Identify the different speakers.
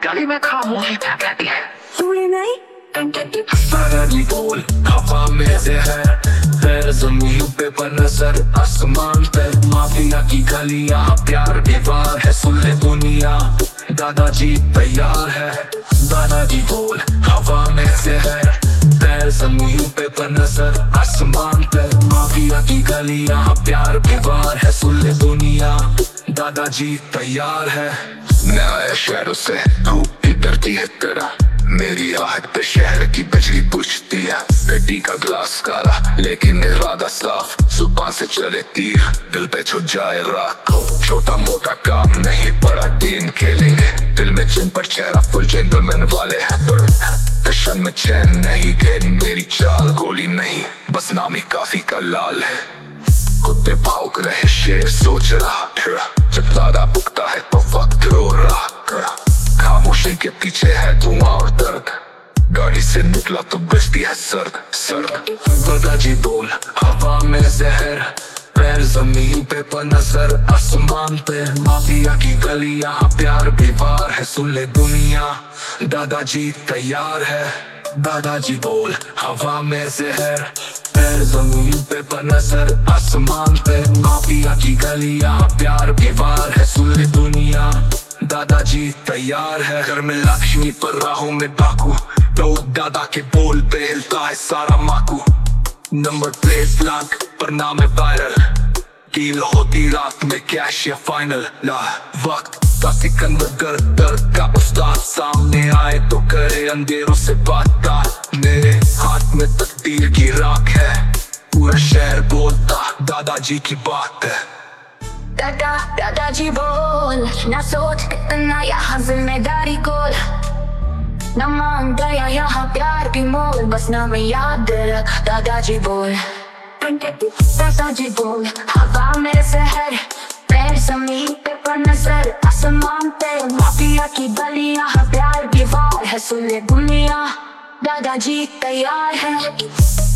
Speaker 1: गली में खामोशी कहती है
Speaker 2: सुने नहीं।
Speaker 3: दादाजी बोल हवा में जहर, पैर जमीन पे पर नजर आसमान पे। माफिया की गलियां प्यार दीवार है, सुन ले दुनिया दादाजी तैयार है। दादाजी बोल हवा में जहर, पैर जमीन पे पर नजर आसमान पे। माफिया की गलियां प्यार दीवार है, सुन ले दुनिया दादाजी तैयार है।
Speaker 4: मैं आया शहरों से, धूप भी डरती है तेरा, मेरी आहट पे शहर की बिजली बुझती है। बेटी का ग्लास काला लेकिन इरादा साफ, जुबान से चले तीर दिल पे छुप जाए राख। छोटा मोटा काम नहीं बड़ा टीम खेलेंगे, दिल में चिन पर चेहरा फुल जेंटलमैन वाले हैं। दर्शन में चैन नहीं गेंद मेरी चाल, गोली नहीं बस नामी काफी का लाल है। कुत्ते भौंक रहे शेर सोच रहा, जब दादा पुकता है तो वक्त रो रहा। खामोशी के पीछे है धुआं और दर्द, गाड़ी से निकला तो बजती है सड़क। दादाजी बोल हवा में जहर, पैर जमीन पे पर नजर आसमान पे। माफिया की गलियां प्यार दीवार है, सुन ले दुनिया दादाजी तैयार है। दादाजी बोल हवा में जहर, पैर जमीन पे पर नजर आसमान पे। माफिया की गलियां प्यार दीवार है, सुन ले दुनिया दादाजी तैयार है। घर में लक्ष्मी पर राहों में डाकू, तो दादा के बोल पे हिलता है सारा माकू। नंबर प्लेट ब्लैंक पर नाम है वायरल, डील होती रात में कैश या फाइनल। ला वक्त का सिकंदर दर्द का उस्ताद, सामने आए तो करे अंधेरों से बात। मेरे हाथ में तकदीर की राख है, पूरा शहर बोलता दादाजी की बात है।
Speaker 2: दादाजी बोल ना सोच कितना यहाँ जिम्मेदारी कोल, न मांग गया यहाँ प्यार की मोल, बस नाम याद रख दादाजी बोल। दादाजी बोल हवा में जहर, पैर जमीन पे पर नजर आसमान पे। माफिया की गलियां प्यार दीवार है, सुन ले दुनिया दादाजी तैयार है।